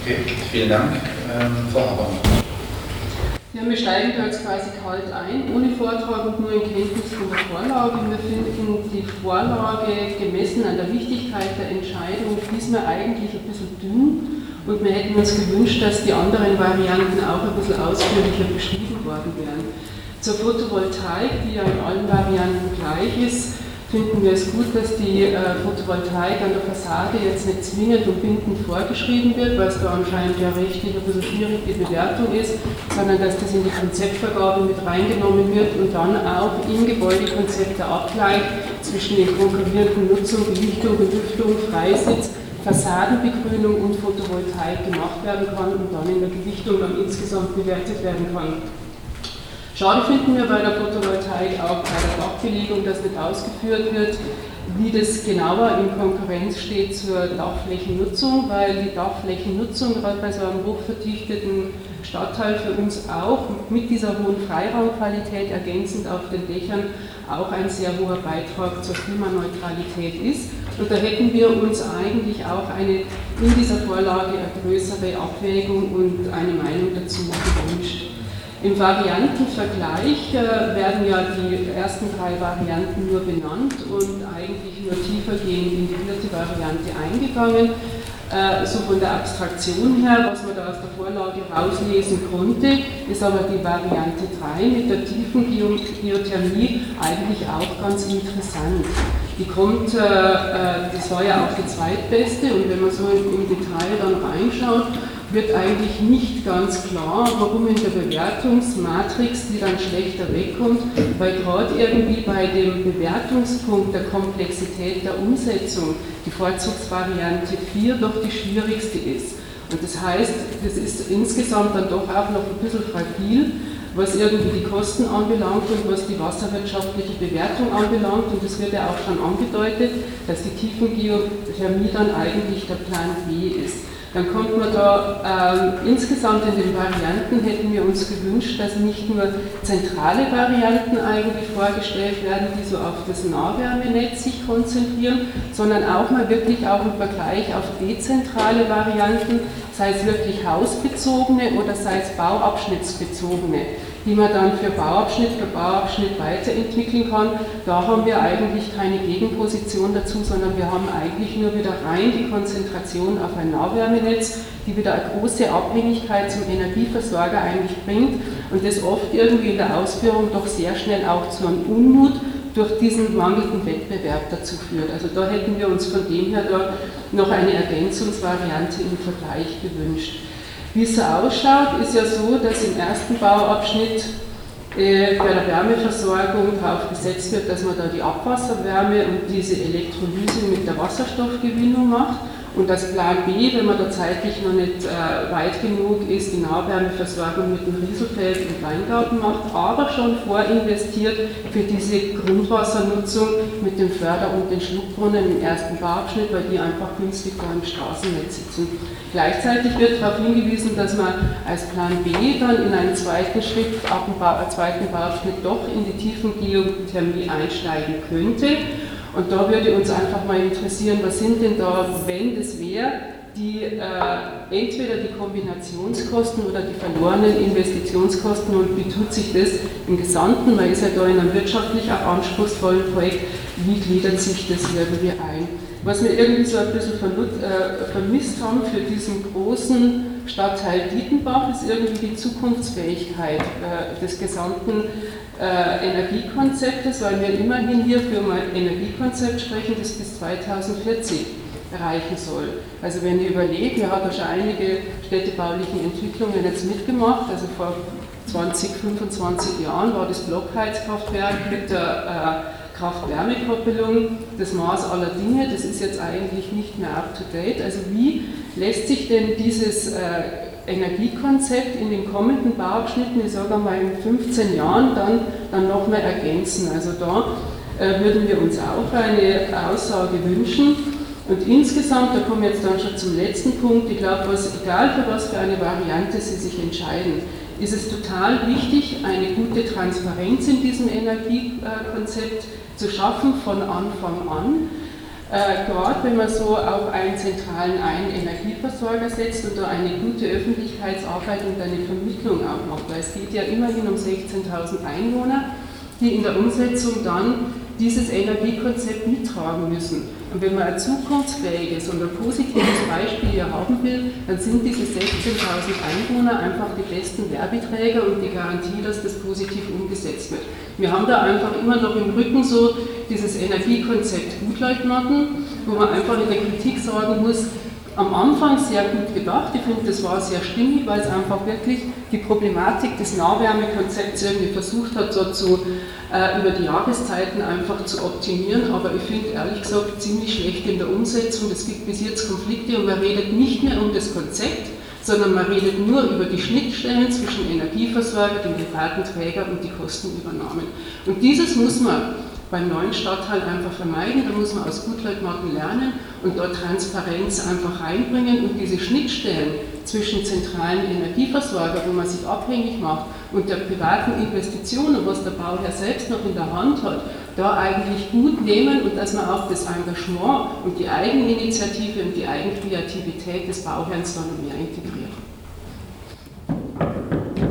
Okay, vielen Dank. Frau Habermann. Ja, wir steigen da jetzt quasi kalt ein, ohne Vortrag und nur in Kenntnis von der Vorlage. Wir finden die Vorlage gemessen an der Wichtigkeit der Entscheidung diesmal eigentlich ein bisschen dünn und wir hätten uns gewünscht, dass die anderen Varianten auch ein bisschen ausführlicher beschrieben worden wären. Zur Photovoltaik, die ja in allen Varianten gleich ist, finden wir es gut, dass die Photovoltaik an der Fassade jetzt nicht zwingend und bindend vorgeschrieben wird, weil es da anscheinend ja rechtlich ein bisschen schwierig die Bewertung ist, sondern dass das in die Konzeptvergabe mit reingenommen wird und dann auch im Gebäudekonzept der Abgleich zwischen den konkurrierenden Nutzungen, Belichtung, Belüftung, Freisitz, Fassadenbegrünung und Photovoltaik gemacht werden kann und dann in der Gewichtung dann insgesamt bewertet werden kann. Schade finden wir bei der Photovoltaik auch bei der Dachbelegung, dass nicht ausgeführt wird, wie das genauer in Konkurrenz steht zur Dachflächennutzung, weil die Dachflächennutzung gerade bei so einem hochverdichteten Stadtteil für uns auch mit dieser hohen Freiraumqualität ergänzend auf den Dächern auch ein sehr hoher Beitrag zur Klimaneutralität ist. Und da hätten wir uns eigentlich auch in dieser Vorlage eine größere Abwägung und eine Meinung dazu gewünscht. Im Variantenvergleich werden ja die ersten 3 Varianten nur benannt und eigentlich nur tiefergehend in die 4. Variante eingegangen. So von der Abstraktion her, was man da aus der Vorlage rauslesen konnte, ist aber die Variante 3 mit der tiefen Geothermie eigentlich auch ganz interessant. Die kommt, das war ja auch die zweitbeste und wenn man so im Detail dann reinschaut, wird eigentlich nicht ganz klar, warum in der Bewertungsmatrix die dann schlechter wegkommt, weil gerade irgendwie bei dem Bewertungspunkt der Komplexität der Umsetzung die Vorzugsvariante 4 doch die schwierigste ist. Und das heißt, das ist insgesamt dann doch auch noch ein bisschen fragil, was irgendwie die Kosten anbelangt und was die wasserwirtschaftliche Bewertung anbelangt. Und es wird ja auch schon angedeutet, dass die Tiefengeothermie dann eigentlich der Plan B ist. Dann kommt man da, insgesamt in den Varianten hätten wir uns gewünscht, dass nicht nur zentrale Varianten eigentlich vorgestellt werden, die so auf das Nahwärmenetz sich konzentrieren, sondern auch mal wirklich auch im Vergleich auf dezentrale Varianten, sei es wirklich hausbezogene oder sei es bauabschnittsbezogene, die man dann für Bauabschnitt weiterentwickeln kann. Da haben wir eigentlich keine Gegenposition dazu, sondern wir haben eigentlich nur wieder rein die Konzentration auf ein Nahwärmenetz, die wieder eine große Abhängigkeit zum Energieversorger eigentlich bringt und das oft irgendwie in der Ausführung doch sehr schnell auch zu einem Unmut durch diesen mangelnden Wettbewerb dazu führt. Also da hätten wir uns von dem her da noch eine Ergänzungsvariante im Vergleich gewünscht. Wie es so ausschaut, ist ja so, dass im ersten Bauabschnitt bei der Wärmeversorgung darauf gesetzt wird, dass man da die Abwasserwärme und diese Elektrolyse mit der Wasserstoffgewinnung macht. Und das Plan B, wenn man da zeitlich noch nicht weit genug ist, die Nahwärmeversorgung mit dem Rieselfeld und Weingarten macht, aber schon vorinvestiert für diese Grundwassernutzung mit dem Förder- und den Schluckbrunnen im ersten Bauabschnitt, weil die einfach günstig da im Straßennetz sitzen. Gleichzeitig wird darauf hingewiesen, dass man als Plan B dann in einem zweiten Schritt, ab dem zweiten Bauabschnitt doch in die Tiefengeothermie einsteigen könnte. Und da würde uns einfach mal interessieren, was sind denn da, wenn das wäre, entweder die Kombinationskosten oder die verlorenen Investitionskosten und wie tut sich das im Gesamten, man ist ja da in einem wirtschaftlich auch anspruchsvollen Projekt, wie gliedert sich das irgendwie ein? Was wir irgendwie so ein bisschen vermisst haben für diesen großen Stadtteil Dietenbach, ist irgendwie die Zukunftsfähigkeit des gesamten Energiekonzeptes, weil wir immerhin hier für ein Energiekonzept sprechen, das bis 2040 erreichen soll. Also wenn ihr überlegt, wir haben da schon einige städtebaulichen Entwicklungen jetzt mitgemacht, also vor 20, 25 Jahren war das Blockheizkraftwerk mit der Kraft-Wärme-Koppelung das Maß aller Dinge, das ist jetzt eigentlich nicht mehr up-to-date. Also wie lässt sich denn dieses Energiekonzept in den kommenden Bauabschnitten, ich sage mal in 15 Jahren, dann noch mehr ergänzen? Also da würden wir uns auch eine Aussage wünschen. Und insgesamt, da kommen wir jetzt dann schon zum letzten Punkt, ich glaube, egal für was für eine Variante Sie sich entscheiden, ist es total wichtig, eine gute Transparenz in diesem Energiekonzept zu schaffen von Anfang an. Gerade wenn man so auf einen zentralen Energieversorger setzt und da eine gute Öffentlichkeitsarbeit und eine Vermittlung auch macht, weil es geht ja immerhin um 16.000 Einwohner, die in der Umsetzung dann dieses Energiekonzept mittragen müssen. Und wenn man ein zukunftsfähiges und ein positives Beispiel hier haben will, dann sind diese 16.000 Einwohner einfach die besten Werbeträger und die Garantie, dass das positiv umgesetzt wird. Wir haben da einfach immer noch im Rücken so dieses Energiekonzept Gutleutmatten, wo man einfach in der Kritik sagen muss, am Anfang sehr gut gedacht, ich finde, das war sehr stimmig, weil es einfach wirklich die Problematik des Nahwärmekonzepts irgendwie versucht hat, so über die Jahreszeiten einfach zu optimieren, aber ich finde ehrlich gesagt ziemlich schlecht in der Umsetzung. Es gibt bis jetzt Konflikte und man redet nicht mehr um das Konzept, sondern man redet nur über die Schnittstellen zwischen Energieversorger, dem privaten Träger und die Kostenübernahmen. Und dieses muss man beim neuen Stadtteil einfach vermeiden, da muss man aus Gutleutmatten lernen und dort Transparenz einfach reinbringen und diese Schnittstellen zwischen zentralen Energieversorger, wo man sich abhängig macht, und der privaten Investitionen, was der Bauherr selbst noch in der Hand hat, da eigentlich gut nehmen und dass man auch das Engagement und die Eigeninitiative und die Eigenkreativität des Bauherrn dann noch mehr integriert.